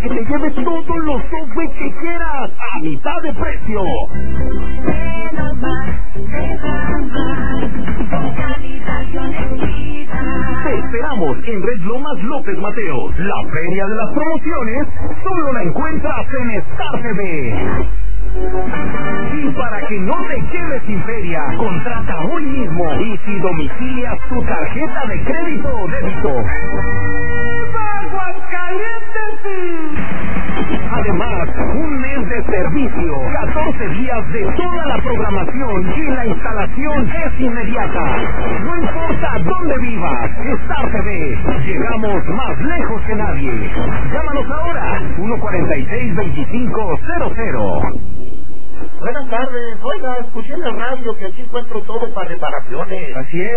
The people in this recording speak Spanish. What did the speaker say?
que te lleves todos los software que quieras a mitad de precio. Te esperamos en Red Lomas López Mateos. La feria de las promociones solo la encuentras en Star TV. Y para que no te quedes sin feria, contrata hoy mismo y si domicilias tu tarjeta de crédito o débito. Además, un mes de servicio, 14 días de toda la programación y la instalación es inmediata. No importa dónde vivas, Star TV, llegamos más lejos que nadie. Llámanos ahora, 146-2500. Buenas tardes, oiga, escuché en la radio que aquí encuentro todo para reparaciones. Así es.